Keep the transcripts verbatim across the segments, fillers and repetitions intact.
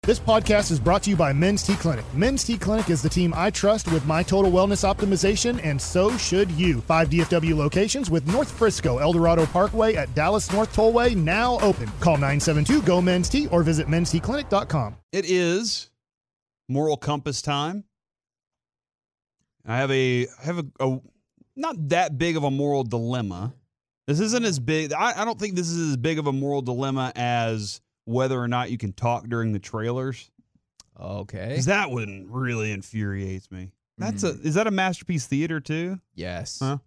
This podcast is brought to you by Men's T Clinic. Men's T Clinic is the team I trust with my total wellness optimization, and so should you. Five D F W locations with North Frisco, El Dorado Parkway at Dallas North Tollway now open. Call nine seven two, G O, Men's T or visit mens t clinic dot com. It is moral compass time. I have a I have a, a not that big of a moral dilemma. This isn't as big. I, I don't think this is as big of a moral dilemma as whether or not you can talk during the trailers. Okay. Because that one really infuriates me. That's Mm. a is that a Masterpiece Theater too? Yes. Huh?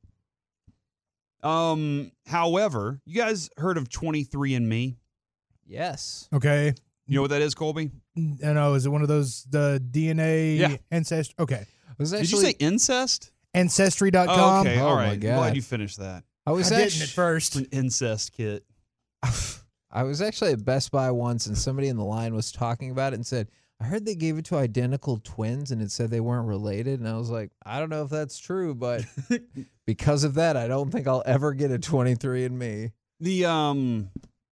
Um. However, you guys heard of twenty-three and me? Yes. Okay. You know what that is, Colby? I know. Is it one of those the D N A Yeah. ancestry? Okay. Was Did actually, you say incest? Ancestry dot Oh, com. okay. Oh, All my right. God. Glad you finished that. I was I didn't actually at first. An incest kit. I was actually at Best Buy once, and somebody in the line was talking about it and said, I heard they gave it to identical twins, and it said they weren't related. And I was like, I don't know if that's true, but because of that, I don't think I'll ever get a twenty-three and me. The um.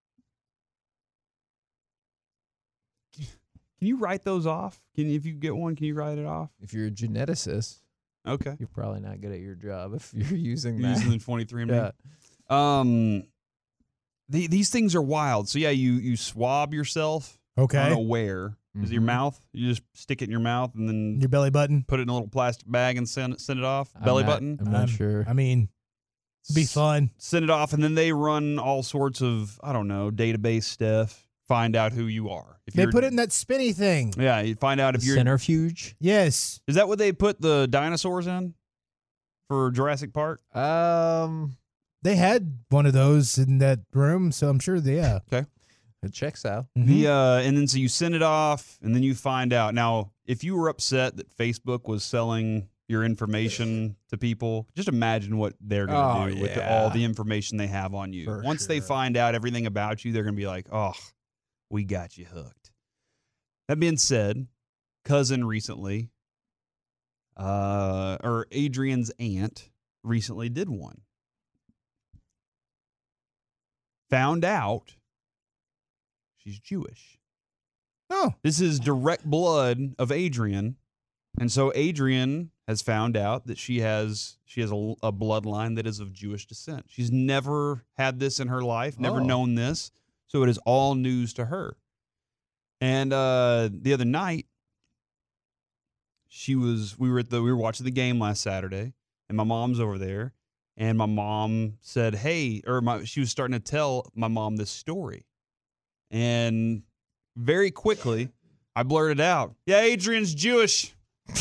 Can you write those off? Can you, if you get one, can you write it off? If you're a geneticist, Okay. you're probably not good at your job if you're using You're that. using the twenty-three and me. Yeah. Um, the, these things are wild. So yeah, you you swab yourself. I Okay. don't know where. Is it your Mhm. mouth? You just stick it in your mouth and then Your belly button. put it in a little plastic bag and send it, send it off. I'm Belly not- button. I'm not Um, sure. I mean, it'd be fun. Send it off, and then they run all sorts of I don't know database stuff. Find out who you are. If They you're- put it in that spinny thing. Yeah, you find out if you're. Centrifuge? Yes. Is that what they put the dinosaurs in for Jurassic Park? Um, They had one of those in that room, so I'm sure they, yeah. it checks out. Mhm. The uh, and then so you send it off, and then you find out. Now, if you were upset that Facebook was selling your information to people, just imagine what they're going to Oh, do with the, yeah. all the information they have on you. For Once they sure. find out everything about you, they're going to be like, "Oh, we got you hooked." That being said, cousin recently, uh, or Adrian's aunt recently did one. Found out she's Jewish. Oh, This is direct blood of Adrian. And so Adrian has found out that she has she has a, a bloodline that is of Jewish descent. She's never had this in her life, never Oh. known this. So it is all news to her. And uh, the other night, she was we were at the we were watching the game last Saturday, and my mom's over there, and my mom said, "Hey," or my she was starting to tell my mom this story. And very quickly, I blurted out, "Yeah, Adrian's Jewish,"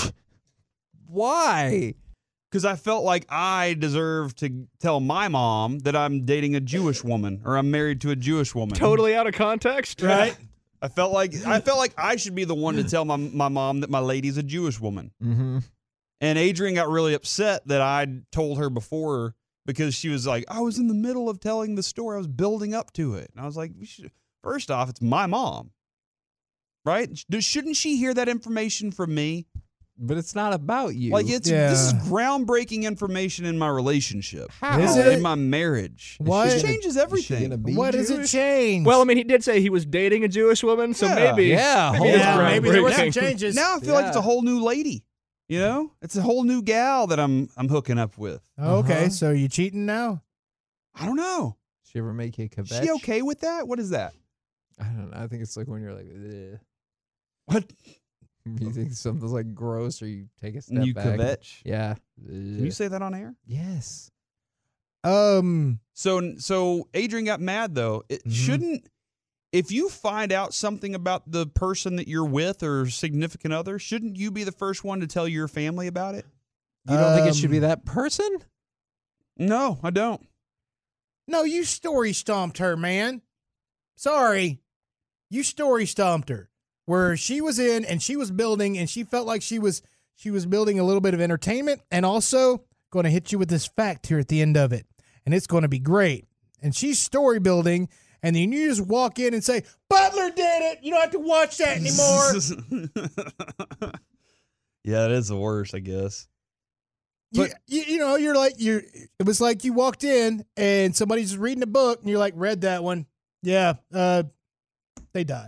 Why? because I felt like I deserved to tell my mom that I'm dating a Jewish woman or I'm married to a Jewish woman. Totally out of context. right? I felt like I felt like I should be the one to tell my my mom that my lady's a Jewish woman. Mm-hmm. And Adrian got really upset that I told her before because she was like, I was in the middle of telling the story. I was building up to it. And I was like, we should, first off, it's my mom, right? Shouldn't she hear that information from me? But it's not about you. Like it's Yeah. this is groundbreaking information in my relationship, How? Is in it? my marriage. What? It changes everything. Is she gonna be What does it Jewish? change? Well, I mean, he did say he was dating a Jewish woman, so Yeah. maybe. Yeah, maybe hold it's yeah, on. maybe there were some groundbreaking. changes. Now I feel like it's a Yeah. whole new lady. You know, it's a whole new gal that I'm I'm hooking up with. Oh, okay, Uh-huh. so you cheating now? I don't know. She ever make you a Is kvetch? she okay with that? What is that? I don't know. I think it's like when you're like, Ugh. What? You think something's like gross, or you take a step You back. kvetch? Yeah. Can you say that on air? Yes. Um, So so Adrian got mad though. It Mhm. shouldn't if you find out something about the person that you're with or significant other, shouldn't you be the first one to tell your family about it? You don't think it should be Um, that person? No, I don't. no, you story stomped her, man. Sorry, you story stomped her. Where she was in and she was building, and she felt like she was she was building a little bit of entertainment, and also going to hit you with this fact here at the end of it, and it's going to be great. And she's story building. And then you just walk in and say, Butler did it. You don't have to watch that anymore. Yeah, it is the worst, I guess. you, But- you, you know, you're like, you. It was like you walked in and somebody's reading a book and you're like, read that one. Yeah, uh, they die.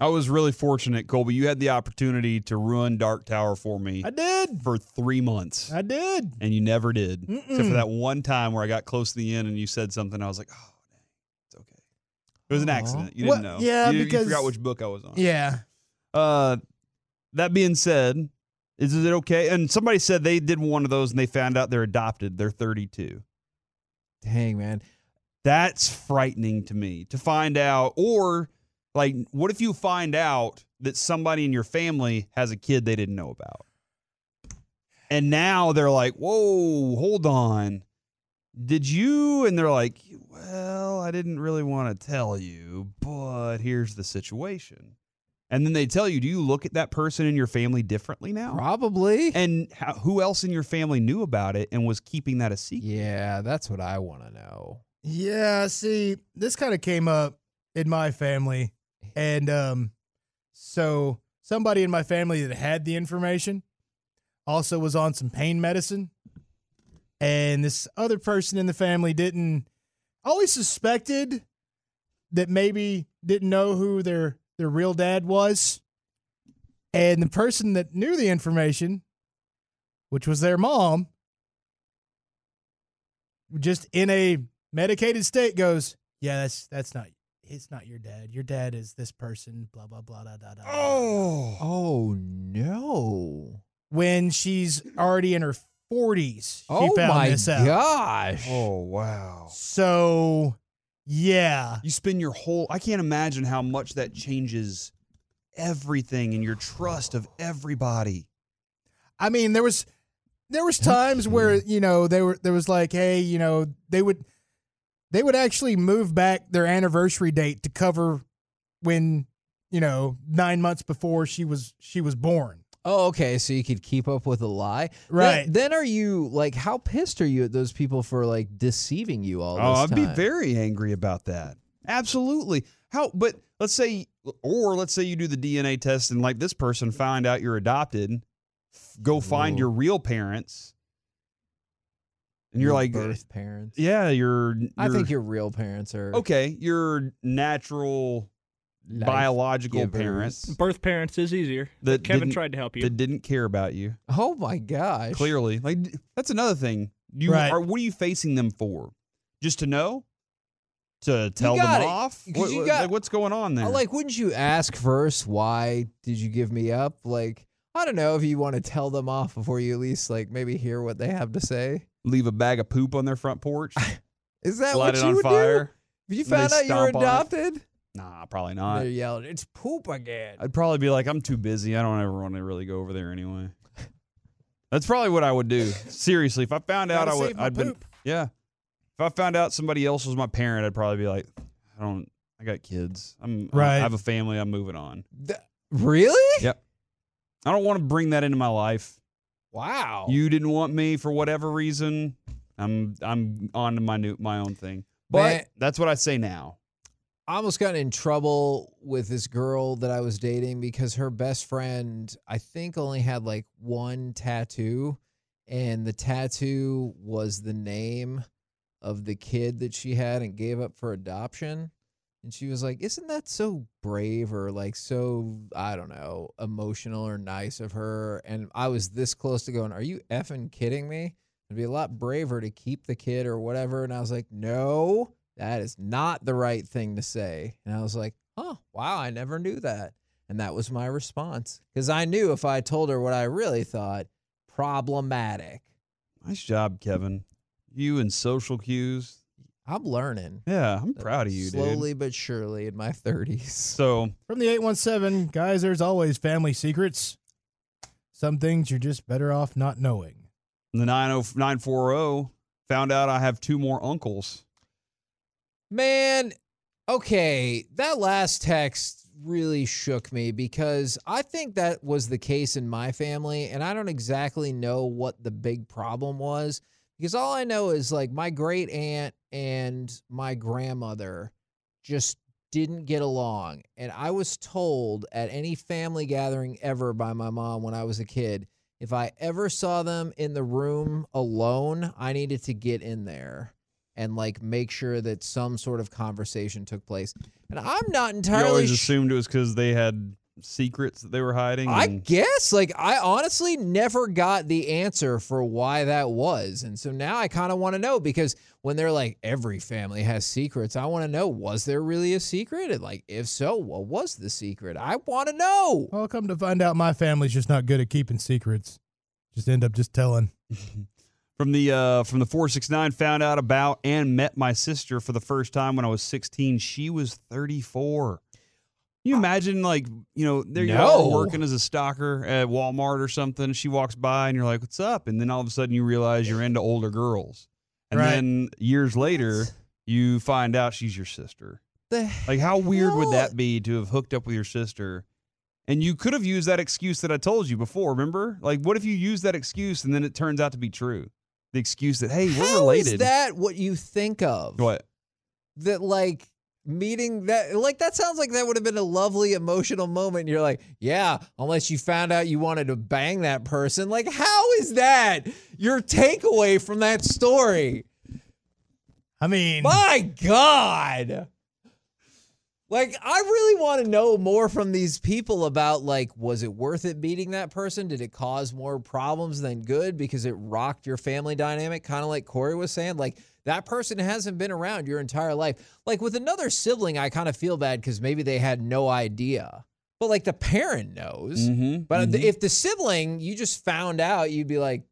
I was really fortunate, Colby. You had the opportunity to ruin Dark Tower for me I did. for three months, I did. and you never did. Mm-mm. Except for that one time where I got close to the end and you said something. I was like, oh, dang, it's okay. It was an Aw. accident. You didn't Well, know. yeah, you, you because- forgot which book I was on. Yeah. Uh, that being said, is it okay? And somebody said they did one of those and they found out they're adopted. They're thirty-two. Dang, man. That's frightening to me to find out. Or, like, what if you find out that somebody in your family has a kid they didn't know about? And now they're like, whoa, hold on. Did you? And they're like, well, I didn't really want to tell you, but here's the situation. And then they tell you, do you look at that person in your family differently now? Probably. And how, who else in your family knew about it and was keeping that a secret? Yeah, that's what I want to know. Yeah, see, this kind of came up in my family. And um, so somebody in my family that had the information also was on some pain medicine. And this other person in the family didn't, always suspected that maybe didn't know who their, their real dad was. And the person that knew the information, which was their mom, just in a medicated state goes, yeah, that's that's not it's not your dad. Your dad is this person, blah blah blah da da da. Oh. Oh, no. When she's already in her forties, she Oh, found my this out. gosh. Oh, wow. So, yeah. You spend your whole, I can't imagine how much that changes everything and your trust of everybody. I mean, there was there was times where, you know, they were there was like, hey, you know, they would they would actually move back their anniversary date to cover when, you know, nine months before she was she was born. Oh, okay. So you could keep up with a lie. Right. Then, then are you like, how pissed are you at those people for like deceiving you all Oh, this I'd be time? very angry about that. Absolutely. How, but let's say, or let's say you do the D N A test and like this person find out you're adopted, f- go find Ooh. your real parents. And you're Your like, birth parents. yeah, you're, I you're- think your real parents are okay. Your natural life biological givers. parents Birth parents is easier. that Kevin didn't- tried to help you. that didn't care about you. Oh my gosh. Clearly, like that's another thing. You Right. are. What are you facing them for? Just to know? To tell them gotta- off? 'cause What- you what- got- like, what's going on there? Uh, Like, wouldn't you ask first, why did you give me up? Like, I don't know if you want to tell them off before you at least like maybe hear what they have to say. leave a bag of poop on their front porch, Is that light what it you on would fire. do? If you and they found out you were stomp on it. adopted, Nah, probably they're not. yelling, "It's poop again." I'd probably be like, I'm too busy. I don't ever want to really go over there anyway. That's probably what I would do. Seriously, if I found out, Gotta I would. save my I'd been. poop. Yeah. If I found out somebody else was my parent, I'd probably be like, I don't. I got kids. I'm. Right. I have a family. I'm moving on. Th- really? Yep. I don't want to bring that into my life. Wow. You didn't want me for whatever reason. I'm. I'm on to my new my own thing. But Man. that's what I say now. I almost got in trouble with this girl that I was dating because her best friend, I think, only had like one tattoo, and the tattoo was the name of the kid that she had and gave up for adoption. And she was like, isn't that so brave or like so, I don't know, emotional or nice of her? And I was this close to going, are you effing kidding me? It'd be a lot braver to keep the kid or whatever. And I was like, no, that is not the right thing to say. And I was like, oh, wow, I never knew that. And that was my response. Because I knew if I told her what I really thought, problematic. Nice job, Kevin. You and social cues. I'm learning. Yeah, I'm proud of you, dude. Slowly but surely in my thirties. So From the eight one seven, guys, there's always family secrets. Some things you're just better off not knowing. the nine oh nine four oh found out I have two more uncles. Man, okay, that last text really shook me because I think that was the case in my family, and I don't exactly know what the big problem was because all I know is like my great aunt and my grandmother just didn't get along. And I was told at any family gathering ever by my mom when I was a kid, if I ever saw them in the room alone, I needed to get in there. and like make sure that some sort of conversation took place. And I'm not You entirely always sh- assumed it was because they had secrets that they were hiding. I and- guess, like, I honestly never got the answer for why that was. And so now I kind of want to know, because when they're like, every family has secrets, I want to know, was there really a secret? And like, if so, what was the secret? I want to know. Well, come to find out, my family's just not good at keeping secrets. Just end up just telling. From the uh, from the four six nine, found out about and met my sister for the first time when I was sixteen. She was thirty-four. Can you imagine, like, you know, there you No. are working as a stalker at Walmart or something. She walks by and you're like, what's up? And then all of a sudden you realize you're into older girls. And Right. then years later, you find out she's your sister. The Like, how weird would hell? that be to have hooked up with your sister? And you could have used that excuse that I told you before, remember? Like, what if you use that excuse and then it turns out to be true? The excuse that, hey, we're How related. is that what you think of? What? That, like, meeting that, like, that sounds like that would have been a lovely emotional moment. And you're like, yeah, unless you found out you wanted to bang that person. Like, how is that your takeaway from that story? I mean, My God. Like, I really want to know more from these people about, like, was it worth it beating that person? Did it cause more problems than good because it rocked your family dynamic? Kind of like Corey was saying, like, that person hasn't been around your entire life. Like, with another sibling, I kind of feel bad because maybe they had no idea. But, like, the parent knows. Mm-hmm. But if the sibling, you just found out, you'd be like,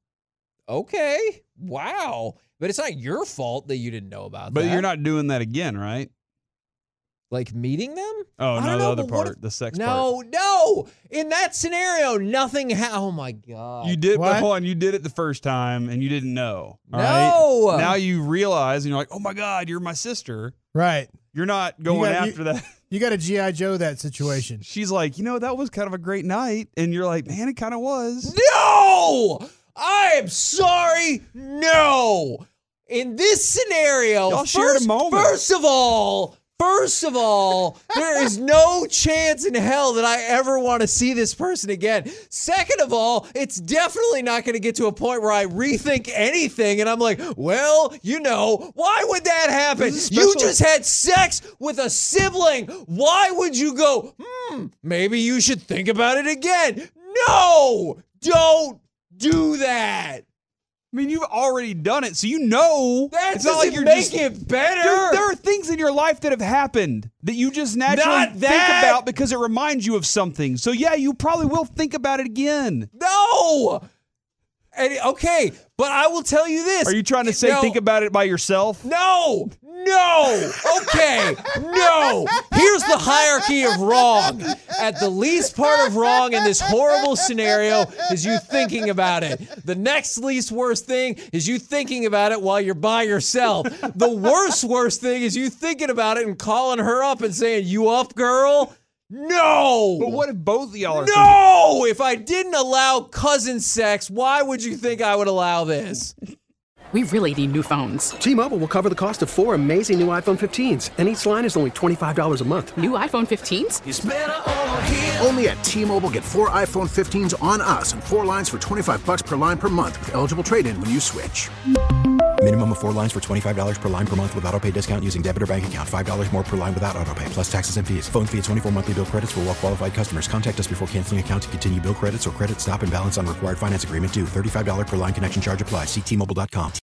okay, wow. But it's not your fault that you didn't know about But that. you're not doing that again, right? Like, meeting them? Oh, I no, don't the know, other but what part, if- the sex part. No, no. In that scenario, nothing ha- Oh, my God. You did, What? but hold on, you did it the first time and you didn't know. all No. right? Now you realize and you're like, oh my God, you're my sister. right. You're not going got- you- after that. You got a G I. Joe that situation. She's like, you know, that was kind of a great night. And you're like, man, it kind of was. No! I am sorry. No. In this scenario, Y'all shared a first, moment. first of all, First of all, there is no chance in hell that I ever want to see this person again. Second of all, it's definitely not going to get to a point where I rethink anything and I'm like, well, you know, why would that happen? This is You special- just had sex with a sibling. Why would you go, hmm, maybe you should think about it again? No, don't do that. I mean, you've already done it, so you know. That it's doesn't not like you're make just, it better. Dude, there are things in your life that have happened that you just naturally Not think that. about because it reminds you of something. So yeah, you probably will think about it again. No. And, okay, but I will tell you this. Are you trying to say No. think about it by yourself? No, no, okay, no. Here's the hierarchy of wrong. At the least part of wrong in this horrible scenario is you thinking about it. The next least worst thing is you thinking about it while you're by yourself. The worst worst thing is you thinking about it and calling her up and saying, "You up, girl?" No. But what if both of y'all are No! If I didn't allow cousin sex, why would you think I would allow this? We really need new phones. T-Mobile will cover the cost of four amazing new iPhone fifteens, and each line is only twenty-five dollars a month. New iPhone fifteens? Only at T-Mobile, get four iPhone fifteens on us and four lines for twenty-five bucks per line per month with eligible trade-in when you switch. Minimum of four lines for twenty-five dollars per line per month with autopay discount using debit or bank account. five dollars more per line without autopay, plus taxes and fees. Phone fee at twenty-four monthly bill credits for well-qualified customers. Contact us before canceling account to continue bill credits or credit stop and balance on required finance agreement due. thirty-five dollars per line connection charge applies. See T Mobile dot com.